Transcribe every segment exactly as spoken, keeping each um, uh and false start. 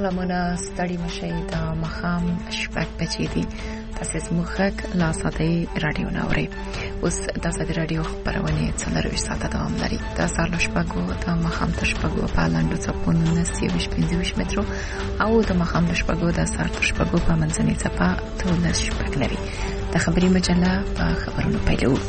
سلامونه ستړي مشي دا مخام شپږ بجې دي. تاسو زموږ غږ لا ساتي رادیو ناوړي. اوس د ساتي رادیو خبرونه څلور ساعته دوام لري. دا سال شپږو د مخام تر شپږو په لاندو څپونو نسیوش پنځوش مترو او د مخام شپږو د سال تر شپږو په منځني څپه ټول شپږ لري. د خبري مجله په خبرونو پیلو.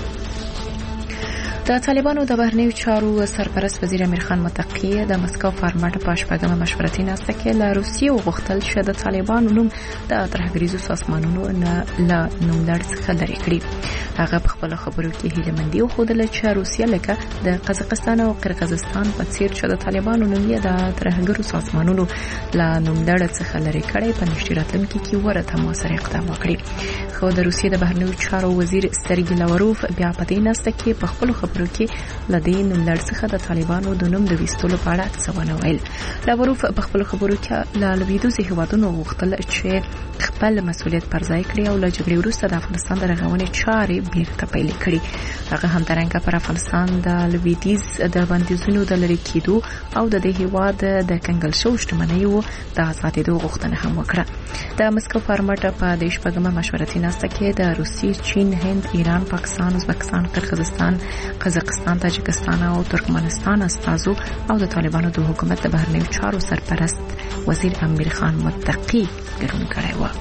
د طالبانو د بهرنیو چارو سرپرست وزیر امیر خان متقی د مسکو فارمټ په شپږمه مشورتي ناسته کې له روسیې وغوښتل چې د طالبانو نوم د ترهګریزو سازمانونو نه له نوملړ څخه لرې کړي. هغه په خپل خبرو کې هیلهمندي وښودله چې روسیه لکه د قزاقستان او قرغیزستان په څیر چې د طالبانو نوم یې د ترهګرو سازمانونو له نوملړ څخه لرې کړي په نږدې راتلونکي کې ورته موثر اقدام وکړي. خو د روسیې د بهرنیو چارو وزیر سرګی لاوروف بیا په دې ناسته کې په خپل خبرو کې لدې نوملړ څخه د طالبانو د نوم د ویستلو په اړه څه ونه ویل. لاوروف په خپل خبرو کې له لویدیځو هیوادونو غوښتل چې خپل مسؤلیت پر ځای کړي او له جګړې وروسته د افغانستان د رغونې چارې بیرته پیل کړي. هغه همدارنګه پر افغانستان د لویدیځ د بندیزونو د لرې کېدو او د دې هیواد د کنګل شو شتمنیو د آزادېدو غوښتنه هم وکړه. د مسکو فارمټ په د شپږمه مشورتي ناسته کې د روسیې، چین، هند، ایران، پاکستان، ازبکستان، قرغیزستان، قزاقستان، تاجکستان او ترکمنستان استازو او د طالبانو د حکومت د بهرنیو چارو سرپرست وزیر امیر خان متقی ګډون کړی و.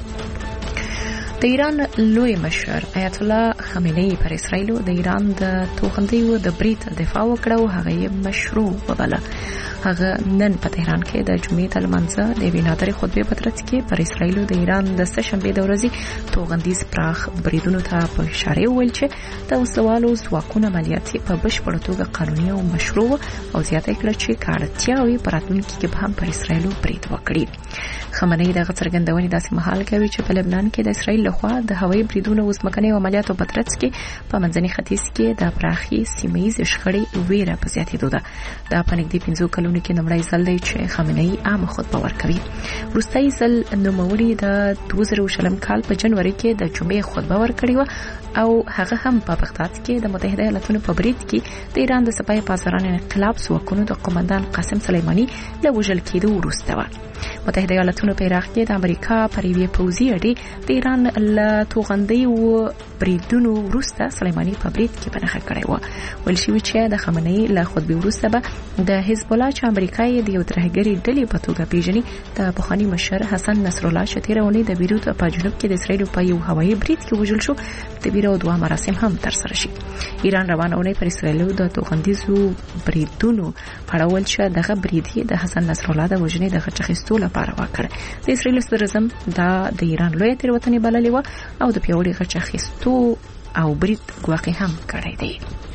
د ایران لوی مشر آیت الله خامنه‌ای پر اسرائیل د ایران د توغندیو د برید دفاع وکړه او هغه یې مشروع وباله. هغه نن په تهران کې د جمعې د لمانځه د وینادري خطبه په ترڅ کې پر اسرائیل د ایران د سهشنبه د ورځې توغندیز پراخ بریدونو ته په اشاره ویل چې د وسوالو ځواکونو عملیاتي په بشپړ توګه قانوني او مشروع او زیاته کړه چې کارتیاوي پراتونکو کې به هم پر اسرائیل برید وکړي. خامنه‌ای دغه څرګندونې داسې مهال کوي چې په لبنان کې د اسرائیل لخوا د هوایي بریدونو او ځمکني عملیاتو په ترڅ کې په منځني ختیځ کې د پراخي سیمه‌یز شخړې ویره په زیاتېدو ده. دا په نږدې پنځو کلونو کې نمړی ځل دی چې خامنه‌ای عام خطبه ورکوي. وروستۍ ځل نوموړي د دوه زره شلم کال په جنوري کې د جمعې خطبه ورکړې و او هغه هم په بغداد کې د متحده ایالاتونو په برید کې د ایران د سپاه پاسداران انقلاب ځواکونو د قومندان قاسم سلیماني له وژل کېدو وروسته و. متحده ایالاتونو په عراق کې د امریکا پر یوې پوځي اډې د ایران له توغندیو بریدونو وروسته سلیماني په برید کې بنخښه کړې و. ویل شوی چې د خامنه‌ای له خطبې وروسته به د حزب الله چې امریکا یې د یو ترهګری ډلې په توګه پیژني د پخوانی مشر حسن نصرالله چې تیرونی د بیروت په جنوب کې د اسرائیل په یو هوایي برید کې وژل شو د بیرو دوه مراسم هم ترسره شي. ایران روانه اونۍ پر اسرائیل د توغندیزو بریدونو پړول چې دغه برید د حسن نصرالله د وژنې د غچخستو لپاره وکړ. د اسرائیل صدراعظم دا د ایران لوی تیروتنې بللې و او د پیوړي غچخستو او برید ګواښ هم کړی دی.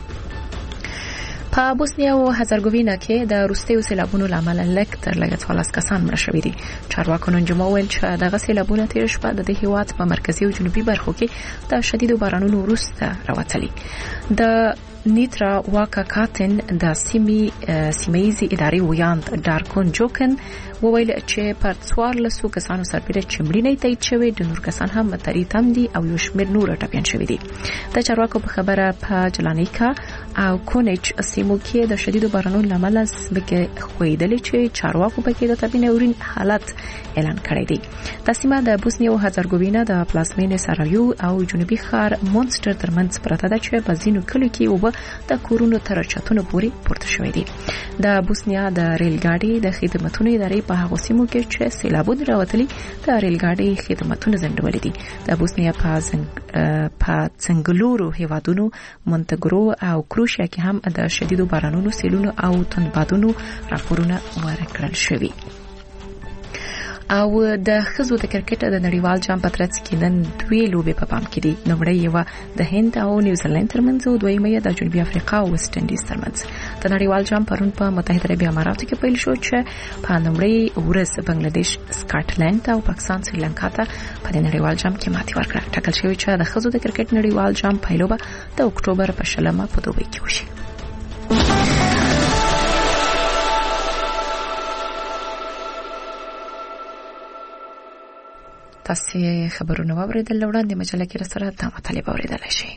په بوسنیا او هرزګوینه کې د روسیې سیلابونو لامل لک تر لږ څوارلس کسان مړه شوي دي. چارواکو نن جمعه ویل چې دغه سیلابونه تیر شپه د هیواد په مرکزي او جنوبي برخو کې د شدیدو بارانونو وروسته راوتلي. د نیترا واکا کاتن د سیمي سیمایي ادارې ویاند دارکون جوکن وویل چې پر څوارلس کسانو سربېره چې مړینې تایید شوې د نور کسان هم متری تم دي او یو شمېر نور ټپیان شوي دي. د چارواکو په خبره په جلانیکا او کونیچ سیمو کې د شدیدو بارانونو لامل ځمکې ښویېدلې چې چارواکو پکې د طبي ناورین حالت اعلان کړی دی. د سیمه د بوسنیا او هرزګوینه د پلازمینې سارایو او جنوبي ښار مونستر ترمنځ پرته ده چې په ځینو کلیو کې اوبه د کورونو تر چتونو پورې پورته شوې دي. د بوسنیا د ریل ګاډي د خدماتو ادارې په هغه سیمو کې چې سیلابونه راوتلي د ریل ګاډي خدماتونه ځنډولې دي. د بوسنیا په په څنګلورو هیوادونو مونتګرو او کروشیا کې هم د شدیدو بارانونو، سیلونو او تندبادونو راپورونه ورکړل شوي. او د خزو د کرکټ د نړیوال جام په ترڅ کې نن دوی لوبې په پام کې دي. نومړی یو د هند او نیوزیلند ترمنځ او دویمه د جنوبي افریقا او ویسټ انډیز ترمنځ. د نړیوال جام پرون په متحده عربي اماراتو کې پیل شو چې په نومړی ورځ بنگلاديش سکاټلند او پاکستان سریلانکا ته په نړیوال جام کې ماتې ورکړه. ټاکل شوی چې د خزو د کرکټ نړیوال جام پیلوبه د اکتوبر په شلمه په دوبۍ کې وشي. تاسو خبرونه واوریدل وړاندې مجله کې سره د مطالبه اوریدل شي.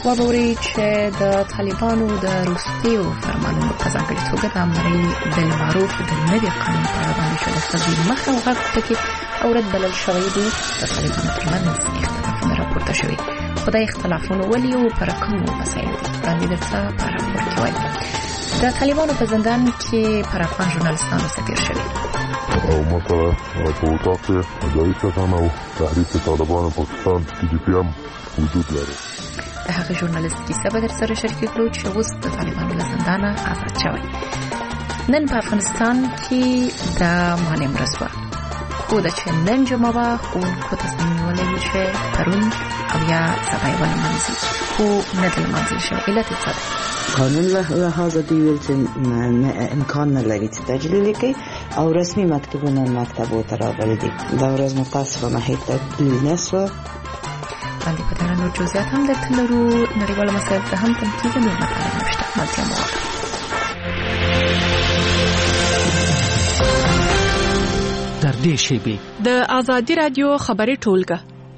وبوري چې د طالبانو د روسیو فرمانونو په ځانګړي توګه د امر بالمعروف د نوي قانون په اړه باندې شوی تدبیر مخه او غږ پکې اورد بلل شوی دی. د طالبانو ترمنځ اختلافونه راپورته شوي، خو د اختلافونو ولې او پر کومو مسایلو دي وړاندې درته په راپور کې وایي. د طالبانو په زندان کې پر افغان ژورنالستانو څه تېر شوي او مثلا په وطاق کې اداري کسان او تحریک طالبان پاکستان ټي ډي پي هم وجود لري. د هغه ژورنالیست کیسه به در سره شریک کړو چې اوس د طالبانو له زندانه آزاد شوی. نن په افغانستان کې د مالي مرستو خو د چې نن جمعه وه ښوونکو تصمیم نیولی و چې پرون او یا سبا یې ولمانځي، خو نه ده لمانځل شوی. علت یې څه دی؟ قانون لحاظه دوی ویل چې امکان نه لري چې تجلیل کړي او رسمي مکتوبونه مکتبو ته راغلي دي. دا ورځ متاسفانه هیڅ تجلیل نه شوه. باندې په دغه نور جزئیات هم درته لرو. نړیوال مسایل ته هم تم کېږي، نور مطالب نشته. ملتیا مو در دې شیبې د آزادي رادیو خبري ټولګه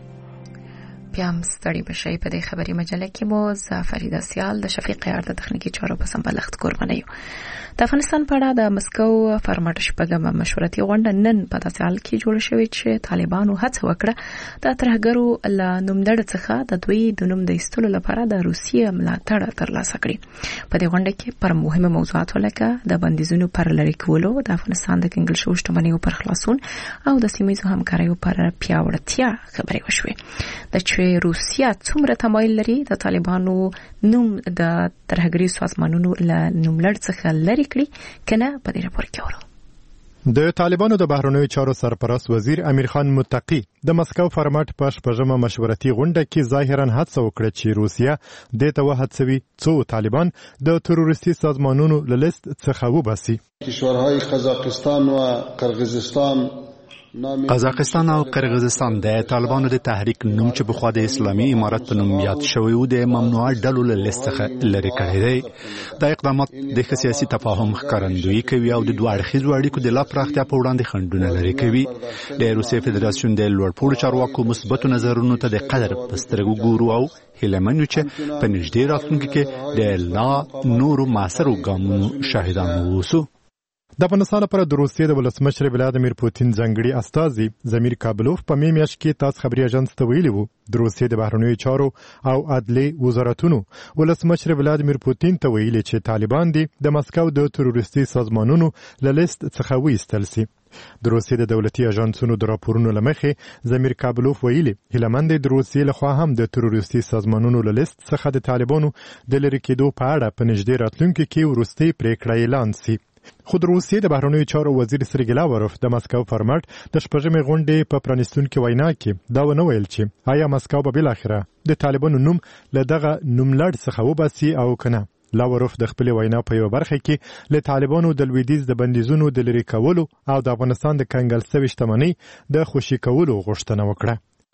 بیا هم ستړي بشئ. په دې خبري مجله کې مو زه فریده سیال د شفیق یار د تخنیکي چارو په سمبالښت قرباني یو. د افغانستان په اړه د مسکو فارمټ شپږمه مشورتي غونډه نن په داسې حال کې جوړه شوې چې طالبانو هڅه وکړه د ترهګرو له نوملړ څخه د دوی د نوم د ایستلو لپاره د روسیې ملاتړ ترلاسه کړي. په دې غونډه کې پر مهمه موضوعاتو لکه د بندیزونو پر لرې کولو، د افغانستان د کنګل شویو شتمنیو پر خلاصون او د سیمه‌ییزو همکاریو پر پیاوړتیا خبرې وشوې. د چې روسیا څومره تمایل لري د طالبانو نوم د ترهګري سازمانونو له نوملړ څخه لري کړي کنه په دې راپور کې اورو. د طالبانو د بهرنیو چارو سرپرست وزیر امیر خان متقی د مسکو فارمټ په شپږمه مشورتي غونډه کې ظاهرا هڅه وکړه چې روسیا د ته وهڅوي څو طالبان د تروریستي سازمانونو له لیست څخه وباسي. کشورهای قزاقستان و قرغیزستان قزاقستان او قرغیزستان د طالبانو د تحریک نوم چې بخوا د اسلامي امارت په نوم یاد شوی و د ممنوعه ډلو له لیست څخه لرې کړی دی. دا اقدامات د سیاسي تفاهم ښکارندویي کوي او د دوه اړخیزو اړیکو د لا پراختیا په وړاندې خنډونه لرې کوي. د روسیې فدراسیون د لوړپوړو چارواکو مثبتو نظرونو ته د قدر په سترګو ګورو او هیله چې په نږدې راتلونکي کې د لا نورو معاصرو ګامونو شاهدان اوسو. د افغانستان لپاره د روسیې د ولسمشر ولادیمیر پوتین ځانګړي استازي زمیر کابلوف په می میاشت کې تاسو خبري اژانس ته ویلي وو د روسیې د بهرنیو چارو او عدلي وزارتونو ولسمشر ولادیمیر پوتین ته ویلي چې طالبان دي د مسکو د تروریستي سازمانونو له لیست څخه وایستل سي. د روسیې د دولتي اژانسونو د راپورونو لمخې زمیر کابلوف ویلي هیلمند د روسیې لخوا هم د تروریستي سازمانونو له لیست څخه د طالبانو د لری کېدو په اړه په نږدې راتلونکي کې وروستي پریکړه اعلان سي. خو د روسیې د بهرنیو چارو وزیر سرګی لاوروف د مسکو فارمټ د شپږمې غونډې په پرانیستونکو وینا کې دا ونه ویل چې آیا مسکو به بل اخره د طالبانو نوم له دغه نوملړ څخه وباسي او کنه. لاوروف د خپل وینا په یو برخه کې له طالبانو د لویدیز د بندیزونو د لری کولو او د افغانستان د کنګل شوی شتمنۍ د خوشي کولو غوښتنه وکړه.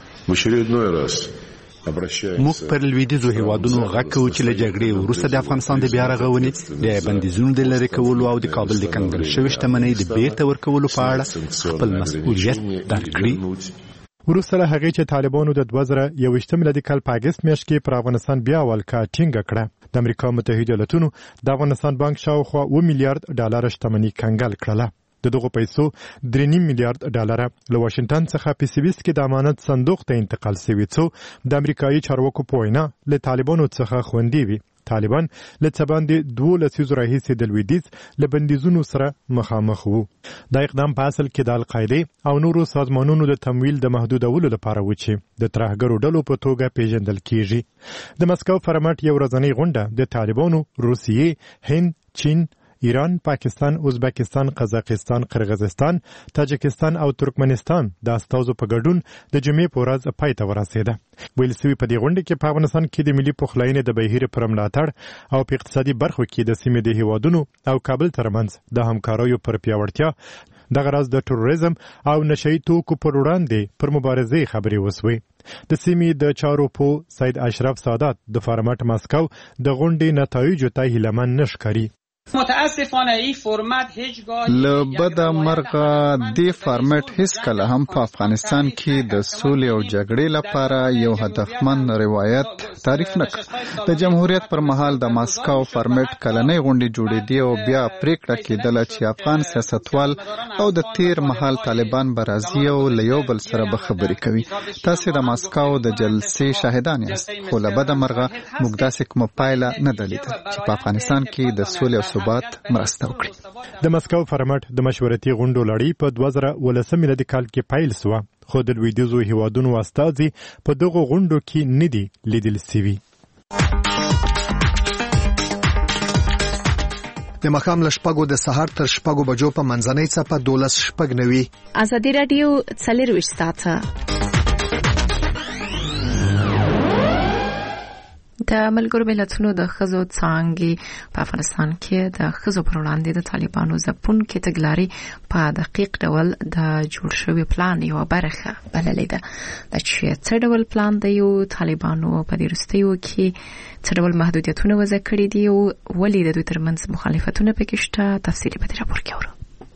موږ پر لویدیزو هیوادونو غږ کوو چې له جګړې وروسته د افغانستان د بیا رغونې د بندیزونو د لرې کولو او د کابل د کنګل شوی شتمنۍ د بیرته ورکولو په اړه خپل مسؤلیت درک کړي. وروسته له هغې چې طالبانو د دوه زره یوویشتم میلادي کال په اګست میاشت کې پر افغانستان بیا ولکه ټینګه کړه، د امریکا متحده ایالاتونو د افغانستان بانک شاوخوا اوه میلیارډ ډالر شتمنۍ کنګل کړله. د دغه پیسو درې نیم میلیارډ ډالر له واشنگټن څخه په سویس کې د امانت صندوق ته انتقال شوی څو د امریکایي چارواکو په وینا له طالبانو څخه خوندي وي. طالبان له څه باندې دوه لسیزو راهیسې د لویدیځ له بندیزونو سره مخامخ وو. دا اقدام په اصل کې د القاعده او نورو سازمانونو د تمویل د محدودولو لپاره و چې د ترهګرو ډلو په توګه پیژندل کیږي. د مسکو فارمټ یو ورځنی غونډه د طالبانو، روسیې، هند، چین، ایران، پاکستان، ازبکستان، قزاقستان، قرغیزستان، تاجکستان او ترکمنستان د استازو په ګډون د جمعې په ورځ پای ته ورسېده. ویل سوي په دې غونډه کې په افغانستان کې د ملي پخلاینې د بهیر پر ملاتړ او په اقتصادي برخو کې د سیمې د هیوادونو او کابل ترمنځ د همکاریو پر پیاوړتیا، دغه راز د تروریزم او نشئی توکو پر وړاندې پر مبارزې خبرې وسوي. د سیمې د چارو په سید اشرف سادات د فارمټ مسکو د غونډې نتایج ته هیلمن نشکري. متاسفانه این فرمت هیچگاه لبدا مرغه دی فارمټ هیڅ کله هم په افغانستان کې د سولې او جګړې لپاره یو هدفمند روایت تعریف نه کړ. د جمهوریت پر مهال د ماسکو فارمټ کلنۍ غونډې جوړېدې او بیا پریکړه کېدله چې افغان سیاستوال او د تیر مهال طالبان برازي او له یو بل سره به خبرې کوي. تاسو د ماسکو د جلسې شاهدان یاست، خو لبدا مرغه موږ داسې کومه پایله نه ده لیدلې چې په افغانستان کې د سولې او ثبات مرسته وکړي. د مسکو فارمټ د مشورتي غونډو لړۍ په دوه زره ولسم میلادي کال کې پیل شوه، خو د لویدیځو هیوادونو استازي په دغه غونډو کې نه دي لیدل شوي. د مخام لشپګو د سحر تر شپګو بجو په منځنۍ څپه دولس شپګ نوي. ازادي رادیو څلرويشت ساعته د ملګرو ملتونو د ښځو څانګې په افغانستان کې د ښځو پر وړاندې د طالبانو ځپونکې تګلارې په دقیق ډول د جوړ شوي پلان یوه برخه بللې ده. د چې څه ډول پلان دی او طالبانو په دې وروستیو کې څه ډول محدودیتونه وضع کړي دي او ولې د دوی ترمنځ مخالفتونه پکې شته، تفصیلي په دې راپور کې اورو.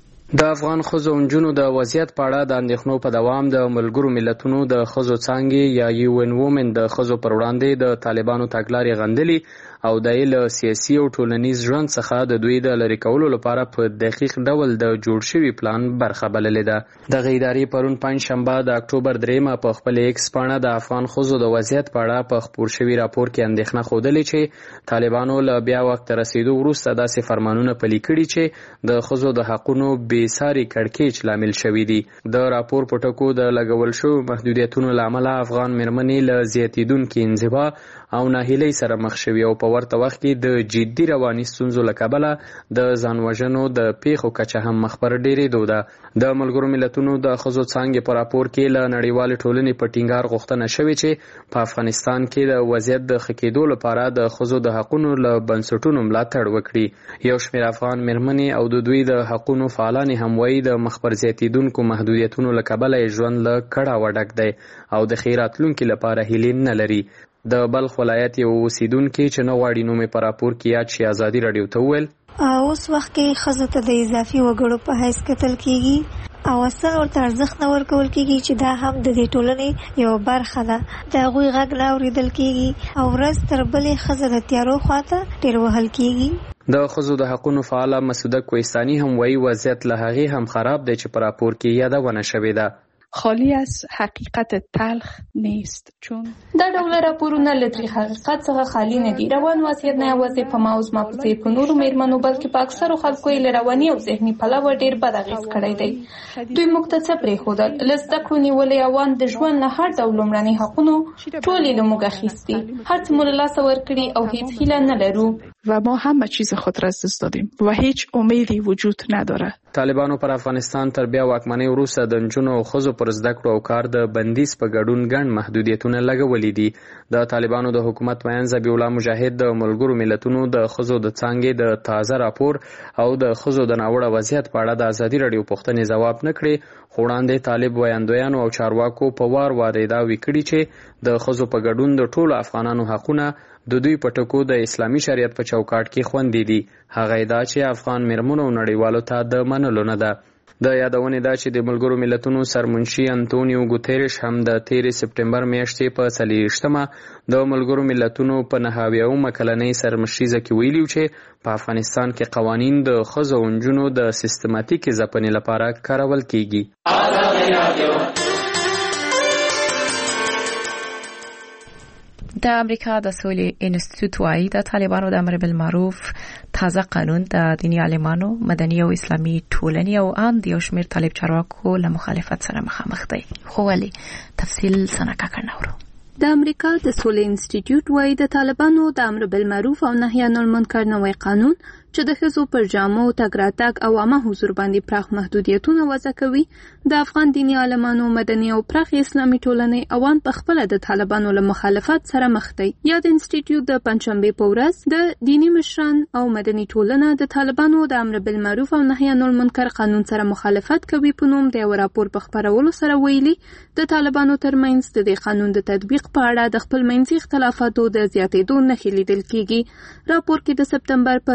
د افغان ښځو او نجونو د وضعیت په اړه د اندېښنو په دوام د ملګرو ملتونو د ښځو څانګې یا یو ان وومن د ښځو پر وړاندې د طالبانو تګلارې غندلي او د له سیاسي او ټولنیز ژوند څخه د دوی د لرې کولو لپاره په دقیق ډول د جوړ شوي پلان برخه بللې ده. دغه ادارې پرون پنجشنبه د اکتوبر دریمه په خپل ایکس پاڼه د افغان ښځو د وضعیت په اړه په خپور شوي راپور کې اندېښنه ښودلې چې طالبانو له بیا وخت رسیدو وروسته داسې فرمانونه پلي کړي چې د ښځو د حقونو بې ساري کړکېچ لامل شوي دي. د راپور په ټکو د لګول شوو محدودیتونو له امله افغان مېرمنې له زیاتېدونکې انزوا او ناهیلۍ سره مخ شوي او په ورته وخت کې د جدي رواني ستونزو له کبله د ځان وژنو د پیښو کچه هم مخ پر ډېرېدو ده. د ملګرو ملتونو د ښځو څانګې په راپور کې له نړیوالې ټولنې په ټینګار غوښتنه شوې چې په افغانستان کې د وضعیت د ښه کېدو لپاره د ښځو د حقونو له بنسټونو ملاتړ وکړي. یو شمېر افغان مېرمنې او د دوی د حقونو فعالانې هم وایي د مخ پر زیاتېدونکو محدودیتونو له کبله یې ژوند له کړاوه ډک دی او د ښې راتلونکي لپاره هیلې نه لري. د بلخ ولایت یو اوسیدونکي چې نه غواړي نوم یې په راپور کې یاد شي ازادي راډیو ته وویل اوس وخت کې ښځو ته د اضافي وګړو په حیث کتل کیږي او اصلا ورته ارزښت نه ورکول کیږي چې دا هم د دې ټولنې یو برخه ده. د هغوی غږ نه اورېدل کیږي او ورځ تر بلې ښځه د تیارو خواته ټېر وهل کیږي. د ښځو د حقونو فعاله مسعوده کوهستاني هم وایي وضعیت له هغې هم خراب دی چې په راپور کې یادونه شوې ده. خالی از حقیقت تلخ نیست چون دا ډول راپورونه له تریخ حقیقت څخه خالی نه دي. روان وضعیت نه یوازې په ما او زما په څېر په نورو مېرمنو بلکې په اکثرو خلکو یې له رواني او ذهني پلوه ډېر بد اغېز کړی دی. دوی موږ ته څه پرېښودل؟ له زده کړو نیولې اوان د ژوند له هر ډول لومړني حقونو ټول یې له موږ اخیستي، هر څه مو له لاسه ورکړي او هیڅ هیله نه لرو و ما همه چیز خود را از دست دادیم و هیچ امیدی وجود نداره. طالبانو پر افغانستان تر بیا واکمنۍ وروسته د نجونو او ښځو پر زده کړو او کار د بندیز په ګډون ګڼ محدودیتونه لګولي دي. د طالبانو د حکومت مین ذبیح الله مجاهد د ملګرو ملتونو د ښځو د څانګې د تازه راپور او د ښځو د ناوړه وضعیت په اړه د ازادي راډیو پوښتنې ځواب نه کړې، خو وړاندې طالب ویاندویانو او چارواکو په وار وار ادعاوې کړي چې د ښځو په ګډون د ټولو افغانانو حقونه د دوی په ټکو د اسلامي شریعت په چوکاټ کې خوندي دي. هغه ادعا چې افغان مېرمنو او نړیوالو ته د منلو نه ده. د یادونې ده چې د ملګرو ملتونو سرمنشي انتونیو ګوتریش هم د تیرې سپټمبر میاشتې په څلېرویشتمه د ملګرو ملتونو په نهه اویاومه کلنۍ سرمشریزه کې ویلي چې په افغانستان کې قوانین د ښځو او نجونو د سیستماتیکې ځپنې لپاره کارول کیږي. د امریکا د سولې انسټیټیوټ وايي د طالبانو د امر بالمعروف تازه قانون د دیني عالمانو، مدني او اسلامي ټولنې او ان د یو شمېر طالب چارواکو له مخالفت سره مخامخ دی. خو ولې؟ تفصیل سنکا کړناورو. د امریکا د سولې انسټیټیوټ وايي د طالبانو د امر بالمعروف او نهي عن المنکر نوی قانون چې د ښځو پر جامو تګ راتګ او عامه حضور باندې پراخ محدودیتونه وضع کوي، د افغان دیني عالمانو، مدني او پراخې اسلامي ټولنې اوان په خپله د طالبانو له مخالفت سره مخ دی. یا د انسټیټیوټ د پنجشنبې په ورځ د دیني مشران او مدني ټولنه د طالبانو د امر بالمعروف او نهي عن المنکر قانون سره مخالفت کوي په نوم د یو راپور په خپرولو سره ویلي د طالبانو ترمنځ د دې قانون د تطبیق په اړه د خپل منځي اختلافاتو د زیاتېدو نښې لیدل کیږي. راپور کې د سپتمبر په لومړیو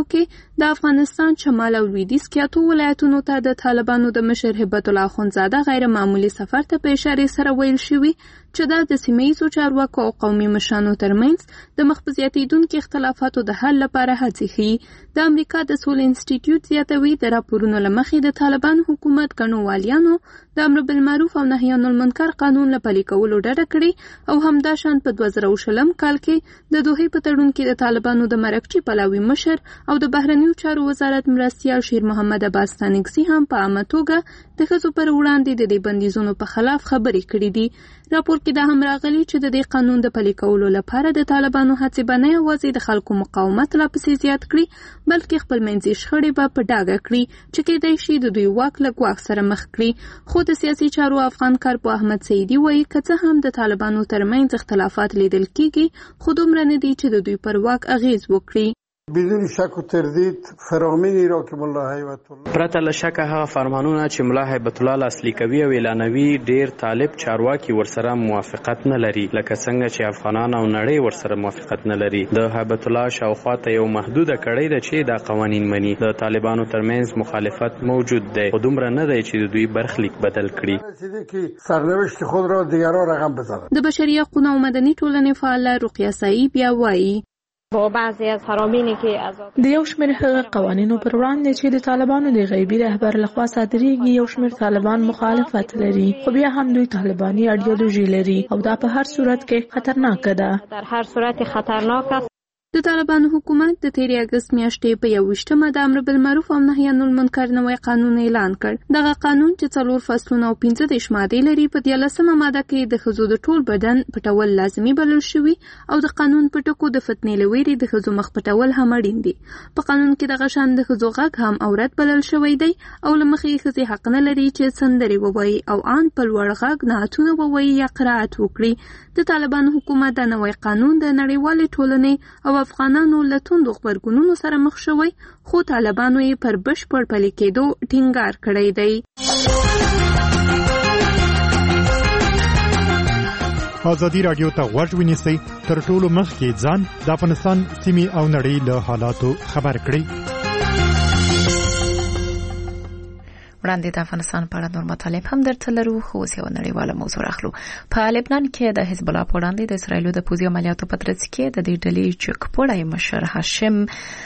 کې د افغانستان شمال او لویدیځ کې اتو ولایتونو ته د طالبانو د مشر هبت الله اخونزاده غیر معمولی سفر ته په اشاره سره ویل شوی چې دا د سیمه‌ییزو چارواکو او قومي مشرانو ترمنځ د مخ په زیاتېدونکو اختلافاتو د حل لپاره هڅې ښيي. د امریکا د سولې انسټیټیوټ زیاتوي د راپورونو له مخې د طالبان حکومت ګڼو والیانو د امر بالمعروف او نهي عن المنکر قانون له پلي کولو ډډه کړې او همداشان په دوه زره شلم کال کې د دوحې په تړون کې د طالبانو د مرکچي پلاوي مشر او د بهرنیو چارو وزارت مرستیال شیر محمد عباس ستانکزي هم په عامه توګه د ښځو پر وړاندې د دې بندیزونو په خلاف خبرې کړې دي. راپور کې دا هم راغلي چې د دې قانون د پلي کولو لپاره د طالبانو هڅې به نه یوازې د خلکو مقاومت لا پسې زیات کړي بلکې خپلمنځي شخړې به په ډاګه کړي چې کېدای شي د دوی واک له ګواښ سره مخ کړي. خو د سیاسي چارو افغان کارپو احمد سعیدي وایي که څه هم د طالبانو ترمنځ اختلافات لیدل کېږي خو دومره نه دي چې د دوی پر واک اغیز وکړي. بدون شک و تردید فرامینی را که ملا هیبت الله پرته له شکه هغه فرمانونه چې ملا هیبت الله لاسلیک کوي او اعلانوي ډیر طالب چارواکي ورسره موافقت نه لري لکه څنګه چې افغانان او نړۍ ورسره موافقت نه لري. د هیبت الله شاوخوا ته یو محدوده کړۍ ده چې دا قوانین مني. د طالبانو ترمنځ مخالفت موجود دی خو دومره نه دی چې د دوی برخلیک بدل کړي. سرنوشت خود را دیگران رقم بزنند. د بشري حقوقو او مدني ټولنې فعال رقیه سعید بیا وایي با بعضی از حرامینی که از د یو شمېر هغه قوانینو پر وړاندې چې د طالبانو د غیبي رهبر لخوا صادریږي یو شمېر طالبان مخالفت لري خو بیا هم دوی طالباني ایډیولوژي لري او دا په هر صورت کې خطرناک ده. در هر صورت خطرناک است. د طالبانو حکومت د تیرې اګست میاشتې په یوویشتمه د امر بالمعروف او نهي عن المنکر نوی قانون اعلان کړ. دغه قانون چې څلور فصلونه او پنځه دېرش مادې لري په دیارلسمه ماده کې د ښځو د ټول بدن پټول لازمي بلل شوي او د قانون په ټکو د فتنې له ویرې د ښځو مخ پټول هم اړین دي. په قانون کې دغه شان د ښځو غږ هم عورت بلل شوی دی او له مخې ښځې حق نه لري چې سندرې ووایي او ان په لوړ غږ نعتونه ووایي یا قرائت وکړي. د طالبانو حکومت د نوی قانون د نړیوالې ټولنې او افغانانو له توندو غبرګونونو سره مخ شوی خو طالبانو یې پر بشپړ پلي کېدو ټینګار کړی دی. ازادي راډیو ته غوږ ونیسئ تر ټولو مخکې ځان د افغانستان سیمې او نړۍ له حالاتو خبر کړئ. وړاندې د افغانستان په اړه نور مطالب هم درته لرو خو اوس یوه نړیواله موضوع راخلو. په لبنان کې د حزب الله په وړاندې د اسرایلو د پوځي عملیاتو په ترڅ کې د دې ډلې چکپوړی مشر هاشم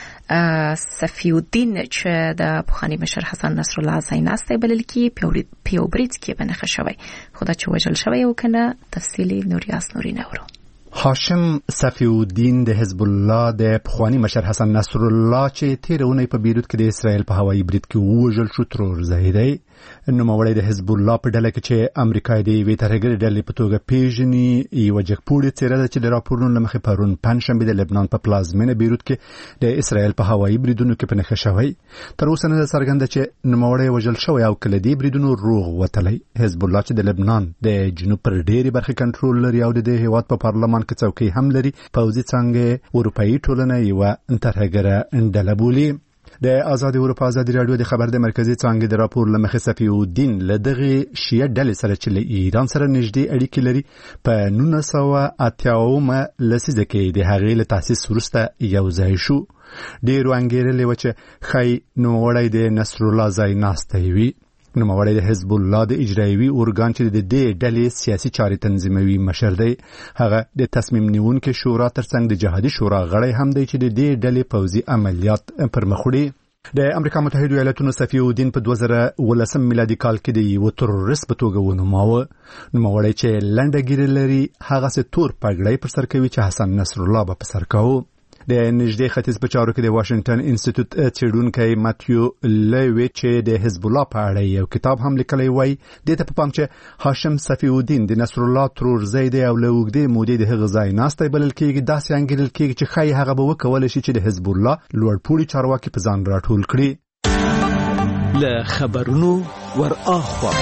صفی الدین چې د پخواني مشر حسن نصر الله ځایناستی بلل کېږي په یو برید کې بنښه شوی خو دا چې وژل شوی او که نه تفصیلي نوریاس نوري نه ورو. هاشم صفی الدین د حزب الله د پخوانی مشر حسن نصر الله چې تیر اونۍ په بیروت کې د اسرایل په هوایي برید کې وژل شو ترور ځای نوموړی د حزب الله په ډله کې چې امریکا د یوې ترهګرې ډلې په توګه پیژني یوه جګپوړې څېره ده چې د راپورونو له مخې پرون پنجشنبې د لبنان په پلازمینه بیروت کې د اسرایل په هوایي بریدونو کې په نښه شوی. تر اوسه نه ده څرګنده چې نوموړی وژل شوی او که له دې بریدونو روغ وتلی. حزب الله چې د لبنان د جنوب پر ډېرې برخې کنټرول لري او د دې هېواد په پارلمان کې څوکۍ هم لري پوځي څانګې اروپایي ټولنه یوه ترهګره ډله بولي. د آزاد اروپا آزادي راډیو د خبر د مرکزي څانګې د راپور له مخې صفی الدین له دغې شیعه ډلې سره چې له ایران سره نږدې اړیکې لري په نولس سوه اتیا اومه لسیزه کې د هغې له تاسیس وروسته یو ځای شو. ډېرو انګېرلې وه چې ښایي نوموړی د نصرالله ځایناستی وي. نوموړی د حزب الله د اجرایوي ارګان چې د دې ډلې سیاسي چارې تنظیموي مشر دی. هغه د تصمیم نیونکې شورا ترڅنګ د جهادي شورا غړی هم دی چې د دې ډلې پوځي عملیات پر مخ وړي. د امریکا متحده ایالاتونو صفی الدین په دوه زره ولسم میلادي کال کې د یو تروریست په توګه ونوماوه. نوموړی چې لنډه ږیره لري هغسې تور پګړی پر سر کوي چې حسن نصر الله به په سر کاوه. د نږدې ختیځ په چارو کې د واشنگټن انسټیټیوټ څېړونکی ماتیو لیوي چې د حزب الله په اړه یو کتاب هم لیکلی وای دې ته په پام چې هاشم صفی الدین د نصر الله ترورزی دی او له اوږدې مودې د هغه ځایناستی بلل کېږي. داسې انګېرل کېږي چې ښایي هغه به وکولی شي چې د حزب الله لوړپوړي چارواکي په ځان راټول کړي. له خبرونو ور اخوا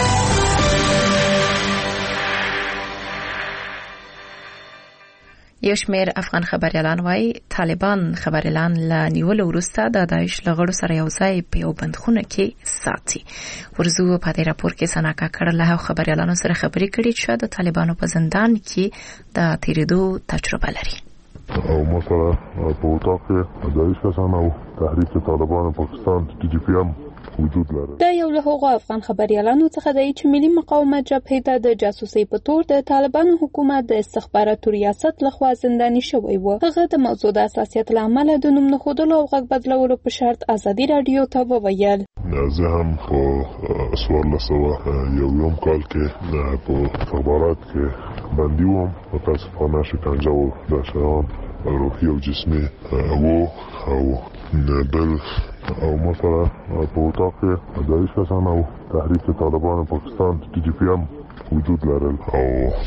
یو شمېر افغان خبریالان وایي طالبان خبریالان له نیولو وروسته د داعش له غړو سره یو ځای په یو بندخونه کې ساتي. ورزو په دې راپور کې ثنا کاکړ له هغو خبریالانو سره خبرې کړي چې د طالبانو په زندان کې د تېرېدو تجربه لري. او مثلا په وطاق کې د رئیس کسان او تحریک طالبان پاکستان ټي جي پی ام وجود لري. دا یو له هغو افغان خبريالانو څخه دی چې ملي مقاومت جبهې ته د جاسوسي په تور د طالبانو حکومت د استخباراتو ریاست لخوا زنداني شوی و. هغه د موضوع د اساسیت له امله د نوم نښودلو او غږ بدلولو په شرط ازادي رادیو ته وویل. زه هم په څوارلس سوه یو یوم کال کې په استخبارات کې بندي وم. متاسفانه شکنجه و دا شیان روحي او جسمي و او بل او مثلا په وطاق کې د رئیس کسان او تحریک طالبان پاکستان ټي جي پی ام وجود لرل او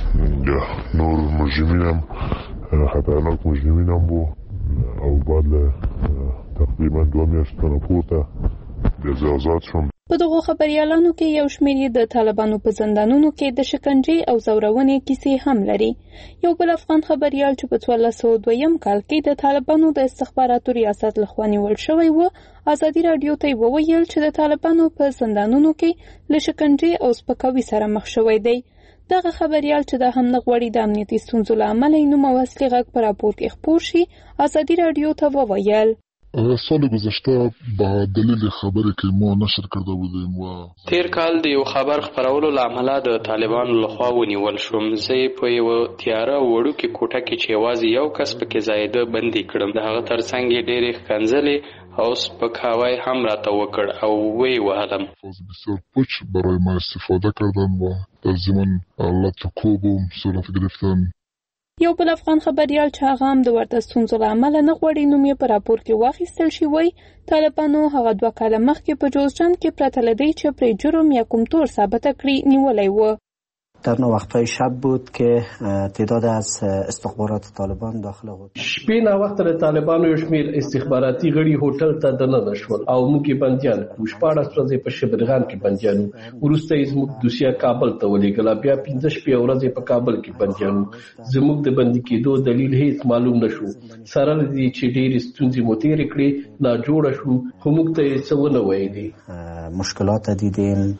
نور مجرمین هم خطرناک مجرمین هم بو او بعد له تقریبا دوه میاشتو نه پورته بیا آزاد شوم. په دغو خبريالانو کې یو شمېر د طالبانو په زندانونو کې د شکنجې او زورونې کیسې هم لري. یو بل افغان خبريال چې په څوارلس سوه دویم کال کې د طالبانو د استخباراتو ریاست لخوا نیول شوی و ازادي رادیو ته وویل چې د طالبانو په زندانونو کې له شکنجې او سپکاوي سره مخ شوی دی. دغه خبريال چې د هم نغوړي د امنیتي ستونزو له امله نوم او اصلي غږ په راپور کې خپور شي ازادي رادیو ته وویل. سال گذشته با دلیل خبری که ما نشر کرده بودیم و تیر کال د یو خبر خبرولو لامل د طالبانو لخوا ونیول شوم. زه په یو تیاره وړو کې کوټه کې چې یوازې یو کس پکې زایده بندي کړم. د هغه ترڅنګ یې ډېرې ښکنځلې او سپکاوی هم راته وکړ او وی وهلم. بسیار پوچ برای ما استفاده کردن و در ضمن لطکوب و صورت گرفتن. یو بل افغان خبريال چې هغه هم د ورته ستونزو له امله نه غواړي نوم یې په راپور کې واخیستل شي وایي طالبانو هغه دوه کاله مخکې په جوزجان کې پرته له دې چې پرې جرم یا کوم تور ثابته کړي نیولی و. در نووقت‌های شب بود که تعداد از استخبارات طالبان داخل بود. شپې نا وخت له طالبانو یو شمېر استخباراتي غړي هوټل ته دننه شول او موږ یې بندیان کړو. شپاړس ورځې په شبرغان کې بندیان وو. وروسته یې زموږ دوسیه کابل ته ولېږله. بیا پنځه شپې ورځې په کابل کې بندیان وو. زموږ د بندي کېدو دلیل هیڅ معلوم نه شو. سره له دې چې ډېرې ستونزې مو تېرې کړې ناجوړه شو خو موږ ته یې څه ونه ویلې. مشکلات دیدیم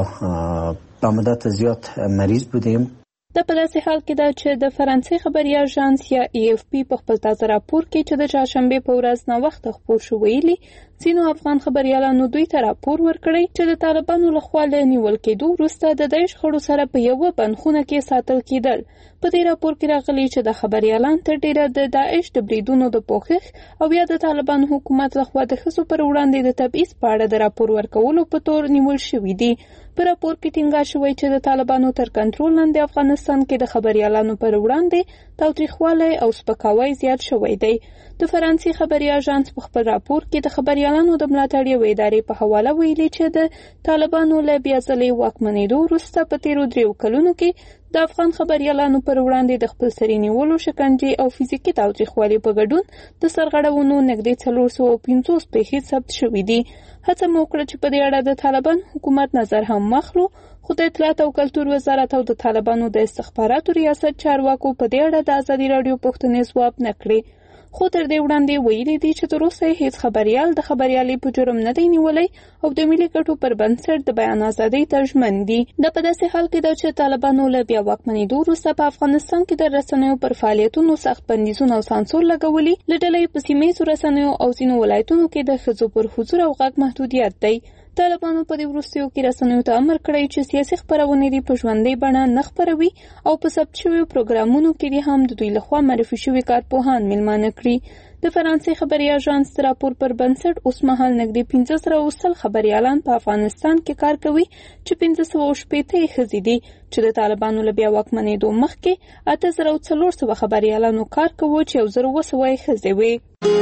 حتی تا مدت زیاد مریض بودیم. د په داسې حال کې ده چې د فرانسې خبري اژانس یا ای اف پی په خپل تازه راپور کې چې د چهارشنبې په ورځ ناوخته خپور شو ویلي ځینو افغان خبريالانو دوی ته راپور ورکړی چې د طالبانو لخوا له نیول کېدو وروسته د داعش خړو سره په یوه بندخونه کې ساتل کېدل. په دې راپور کې راغلي چې د خبريالان تر ډیره د داعش د بریدونو د پوښښ او یا د طالبانو حکومت لخوا د ښځو پر وړاندې د تبعیض په اړه د راپور ورکولو په تور نیول شوي دي. په راپور کې ټینګار شوی چې د طالبانو تر کنټرول لاندې افغانستان کې د خبريالانو پر وړاندې تاوتریخوالی او سپکاوی زیات شوی دی. د فرانسې خبري اژانس په خپل راپور کې د خبريالانو د ملاتړ یوې ادارې په حواله ویلي چې د طالبانو له بیا ځلې واکمنېدو وروسته په تیرو دریو کلونو کې د افغان خبريالانو پر وړاندې د خپل سري نیولو شکنجې او فزیکي تاوتریخوالي په ګډون د سرغړونو نږدې څلور سوه پنځوس پیښې ثبت شوي دي. هڅه مو وکړه چې په دې اړه د طالبان حکومت نظر هم واخلو خو د اطلاعات او کلتور وزارت او د طالبانو د استخباراتو ریاست چارواکو په دې اړه د ازادي راډیو پوښتنې ځواب نه کړې. خو تر دې وړاندې ویلي دي چې تر اوسه هیڅ خبريال د خبريالۍ په جرم نه دی نیولی او د ملي ګټو پر بنسټ د بیان ازادۍ ته ژمن دي. دا په داسې حال کې ده چې طالبانو له بیا واکمنېدو وروسته په افغانستان کې د رسنیو پر فعالیتونو سخت بندیزونه او سانسور لګولي. له ډلې په سیمه ییزو رسنیو او ځینو ولایتونو کې د ښځو پر حضور او غږ محدودیت دی. طالبانو په دې وروستیو کې رسنیو ته امر کړی چې سیاسي خپرونې دې په ژوندۍ بڼه نه خپروي او په ثبت شویو پروګرامونو کې دې هم د دوی لخوا معرفي شوي کارپوهان میلمانه کړي. د فرانسې خبري اژانس راپور پر بنسټ اوس مهال نږدې پنځه سوه او سل خبريالان په افغانستان کې کار کوي چې پنځه سوه او شپېته یې ښځې دي چې د طالبانو له بیا واکمنېدو مخکې اته زره او څلور سوه خبريالانو کار کوي چې یو زر اووه سوه یې ښځې وې.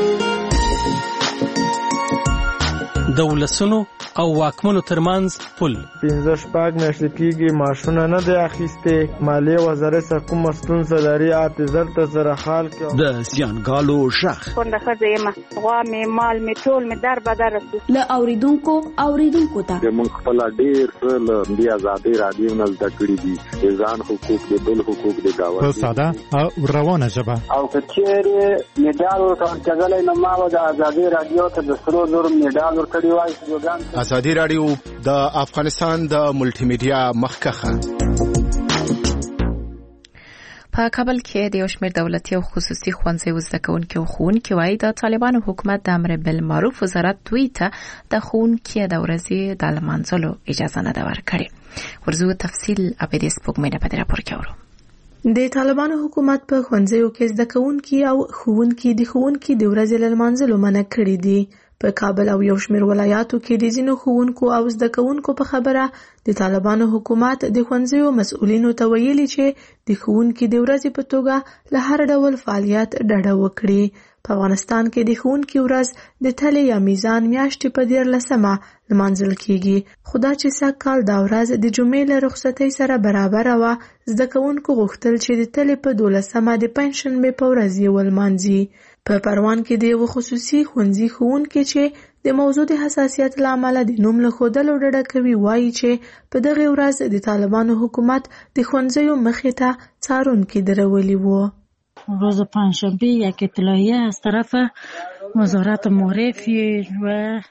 د ولسونو او واکمنو ترمنځ پل پنځه شپږ میاشتې کېږي معاشونه نه دی اخیستې. مالیې وزارت څخه کومه ستونزه لري اته زر ته سره حال کې د زیانګالو غږ کونډه ښځه یم غوا مې مال مې ټول مې در بدر رسو له اوریدونکو اوریدونکو ته موږ خپل ډېر څه له دې ازادۍ راډیو نه زده کړي دي د ځان حقوق د بل حقوق د ګاونډي په ساده او روانه ژبه او که چېرې مډال ورکول کېدلی نو ما به د ازادۍ راډیو ته د سرو زرو مډال ورکړی وای. ازادي راډیو د افغانستان د ملټي میډیا مخکخه. په کابل کې د یو شمېر دولتي او خصوصي ښوونځیو زده کوونکي او ښوونکي وایي د طالبانو حکومت د امر بالمعروف وزارت دوی ته د ښوونکي د ورځې د لمانځلو اجازه نه ده ورکړې. ورځو تفصیل ابدي سپوږمۍ په دې راپور کې اورو. د طالبانو حکومت په ښوونځیو کې زده کوونکي او ښوونکي د ښوونکي د ورځې د لمانځلو منع کړي دي. په کابل او یو شمېر ولایاتو کې د ځینو ښوونکو او زده کوونکو په خبره د طالبانو حکومت د ښوونځیو مسؤلینو ته ویلي چې د ښوونکي د ورځې په توګه له هر ډول فعالیت ډډه وکړي. په افغانستان کې د ښوونکي ورځ د تلې یا میزان میاشتې په دیارلسمه لمانځل کیږي، خو دا چې سږ کال دا ورځ د جمعې له رخصتۍ سره برابره وه، زده کوونکو غوښتل چې د تلې په دولسمه د پنجشنبې په ورځ یې ولمانځي. په پروان کې د یو خصوصي ښوونځي ښوونکي چې د موضوع د حساسیت له امله د نوم له ښودلو ډډه کوي وایي چې په دغه ورځ د طالبانو حکومت د ښوونځیو مخې ته څارونکي درولي وو. روز پنجشنبه یک اطلاعیه از طرف وزارت معرف و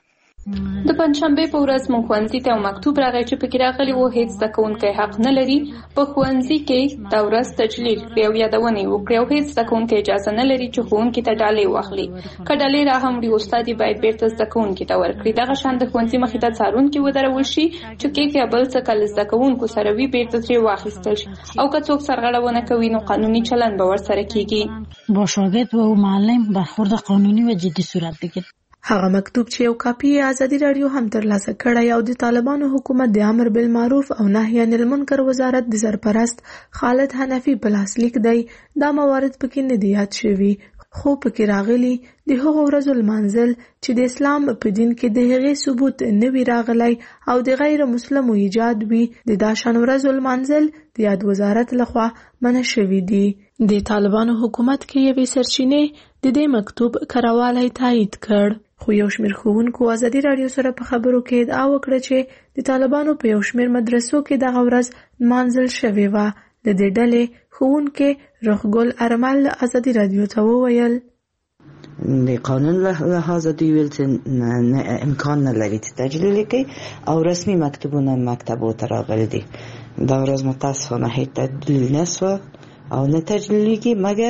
د پنځشنبه په ورځ مونږ ښوونځي ته یو مکتوب راغی چې پکې راغلی و هیڅ زده کوونکی حق نه لري په ښوونځي کې دا ورځ تجلیل کړي او یادونه یې وکړي او هیڅ زده کوونکی اجازه نه لري چې ښوونکي ته ډالۍ واخلي. که ډالۍ را هم وړي استاد یې باید بیرته زده کوونکي ته ورکړي. دغه شان د ښوونځي مخې ته څارونکي ودرول شي چې کیف یا بل څه که له زده کوونکو سره وي بیرته ترې واخیستل شي او که څوک سرغړونه کوي نو قانوني چلند به ورسره کیږي. با شاګرد و معلم برخورد قانوني و جدي صورت بگیرد. هغه مکتوب چې یو کاپی ازادي رادیو هم ترلاسه کړی او د طالبانو حکومت د امر بالمعروف او نهی عن المنکر وزارت د سرپرست خالد حنفي په لاس لیک دی، دا موارد پکې نه دي یاد شوي، خو پکې راغلي د هغو ورځو لمانځل چې د اسلام په دین کې د هغې ثبوت نه وي راغلی او د غیر مسلمو ایجاد وي، د دا شان ورځو لمانځل د یاد وزارت لخوا منع شوي دي. د طالبانو حکومت کې یوې سرچینې د دې مکتوب کرهوالی تایید کړ، خو یو شمېر ښوونکو ازادي رادیو سره په خبرو کې ادعا وکړه چې د طالبانو په یو شمېر مدرسو کې دغه ورځ لمانځل شوې وه. د دې ډلې ښوونکې روحګل ارمل ازادي رادیو ته وویل د قانون له لحاظه دوی ویل چې امکان نه لري چې تجلیل کړي او رسمي مکتوبونه مکتبو ته راغلي دي. دا ورځ متاسفانه هیڅ تجلیل نشوه او نه تجلیلیږي، مګر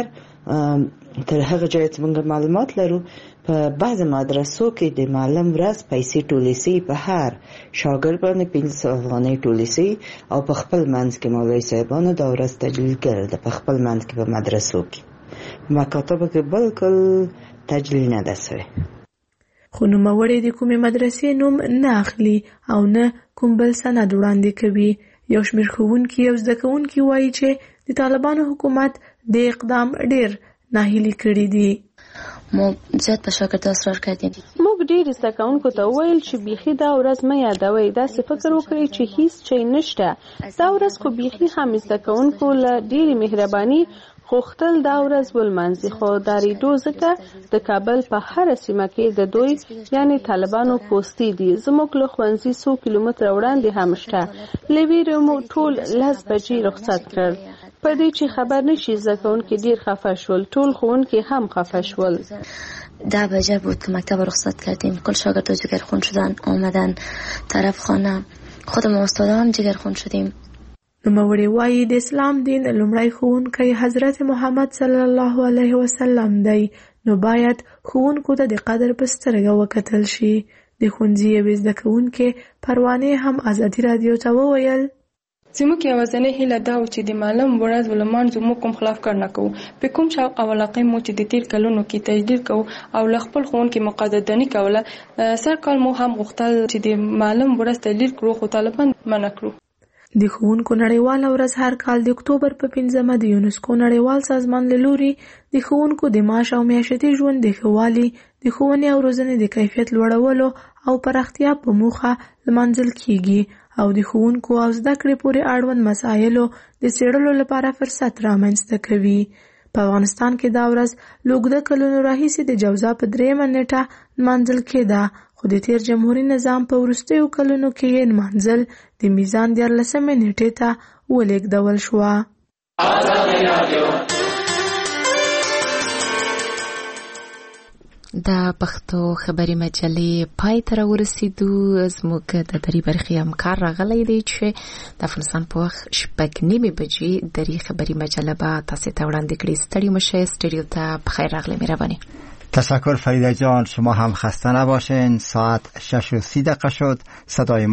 تر هغه ځایه چې موږ معلومات لرو په بعض مدرسو کې د معلم ورځ پیسې ټولې سي، په هر شاګرد باندې پنځه سوه افغانۍ ټولې سي او په خپل منځ کې مولوي صاحبانو دا ورځ تجلیل کړې، په خپل منځ کې په مدرسو کې مکاتبو کې بالکل تجلیل نه ده سوی. خو نوموړی د کومې مدرسې نوم نه اخلي او نه کوم بل سند وړاندې کوي. یو شمېر ښوونکي او زده کوونکي وایي چې د طالبانو حکومت د اقدام ډېر ناهیلي کړي دي. ما زیات په شاګرد اصرار کړی. موږ ډېر زده کوونکو ته وویل چې بیخي دا ورځ مه یادوئ، داسې فکر وکړئ چې هیڅ شی نشته. دا ورځ خو بیخي هم زده کوونکو له ډېرې مهرباني غوښتل دا ورځ ولمانځي، خو دارېدو ځکه د کابل په هره سیمه کې د دوی یعنې طالبانو پوستې دي. زموږ له ښوونځي څو کیلومتره وړاندې هم شته. له ویرې مو ټول لس بجې رخصت کړ. په دې چې خبر نشي زده کوونکي ډېر خفه شول، ټول ښوونکي هم خفه شول. ده بجه بود که مکتب رخصت کردیم. کل شاگردا جگرخون شدن، آمدن طرف خانه، خودم استادا هم جگرخون شدیم. نوموړی وایي د اسلام دین لومړی ښوونکی حضرت محمد صلی الله علیه وسلم دی، نو باید ښوونکو ته د قدر په سترګه وکتل شي. د ښوونځي یوې زده کوونکې پروانې هم ازادي رادیو ته وویل زموږ یوازینۍ هیله دا و چې د معلم ورځ ولمانځو، موږ کوم خلاف کار نه کوو. په کوم شوق او علاقې مو چې د تیر کلونو کې تجدید کوو او له خپل ښوونکي مقدرداني کوله، سر کال مو هم غوښتل چې د معلم ورځ تجدید کړو، خو طالبان منع کړو. د ښوونکو نړیواله ورځ هر کال د اکتوبر په پنځمه د یونسکو نړیوال سازمان له لوري د ښوونکو د معاش او معیشتي ژوند د ښه والي، د ښوونې او روزنې د کیفیت لوړولو او پراختیا په موخه لمانځل کیږي او د ښوونکو او زده کړې پورې اړوند مسایلو د څېړلو لپاره فرصت رامنځته کوي. په افغانستان کې دا ورځ له اوږده کلونو راهیسې د جوزا په درېیمه نېټه لمانځل کېده، خو د تېر جمهوري نظام په وروستیو کلونو کې یې لمانځل د میزان دیارلسمې نېټې ته ولېږدول شوه. د پښتو خبري مجلې پای ته ورسېدو. زموږ د درې برخې همکار راغلی دی چې د افغانستان په وخت شپږ نیمې بجې درې خبري مجله به تاسو ته وړاندې کړي. ستړي مشه، استودیو ته بخیر راغلی. مهرباني. تشکر فریده جان، شما هم خسته نباشین. ساعت شش و سی دقیقه شد. صدای